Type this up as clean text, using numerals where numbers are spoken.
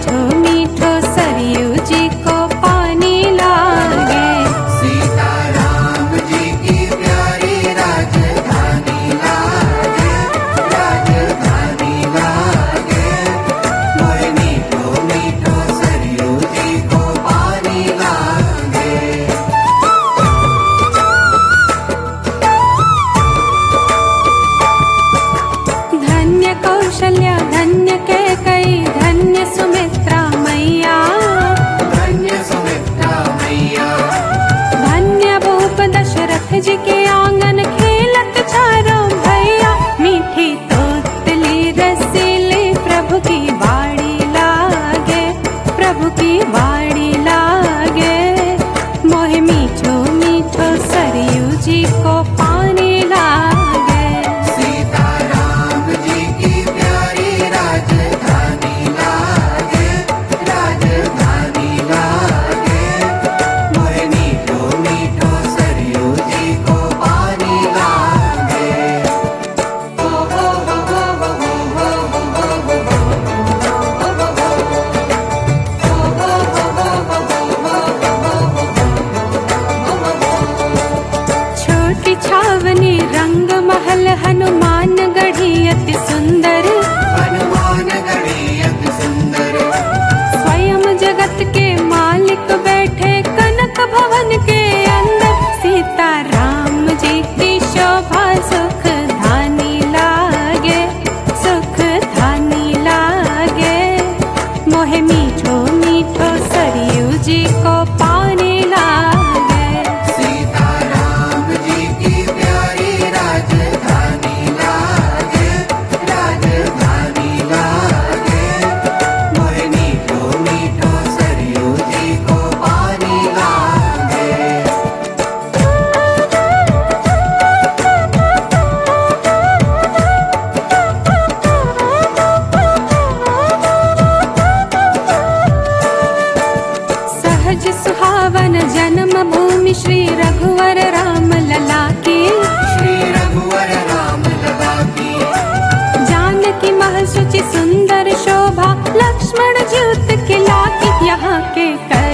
मीठो मीठो सरयू जी को पानी लागे। सीताराम जी की प्यारी राजधानी लागे, राजधानी लागे। मोहे मीठो मीठो सरयू जी को पानी लागे। धन्य कौशल्या धन्य कैकेयी धन्य सुमित्रा मैया, धन्य सुमित्रा मैया। धन्य भूप दशरथ जी के आंगन खेलत चारों भैया। मीठी तोतली रसीली प्रभु की बाड़ी लागे, प्रभु की बाड़ी लागे। मोहे मीठो मीठो सरयू जी को पानी लागे। सीताराम जी की प्यारी राजधानी लागे, राजधानी लागे। मोहे मीठो मीठो सरयू जी को पानी लागे। ओ हो हो हो हो हो हो हो हो हो छोटी छावनी रंग महल हनुमान गढ़ी अति सुंदर। हनुमान गढ़ी अति सुंदर। स्वयं जगत के मालिक बैठे कनक भवन के अंदर। सीताराम जी की शोभा सुख धानी लागे, सुख धानी लागे। मोहे मीठो मीठो सरयू जी को पानी लागे। सीताराम जी की प्यारी राजधानी लागे, राजधानी लागे। मोहे मीठो मीठो सरयू जी को पानी लागे। सहज सुहावन जन्म भूमि श्री रघुवर राम लला की। श्री रघुवर राम लला की। जानकी महल शुचि सुंदर शोभा लक्ष्मण ज्योत खिला की। यहाँ के कर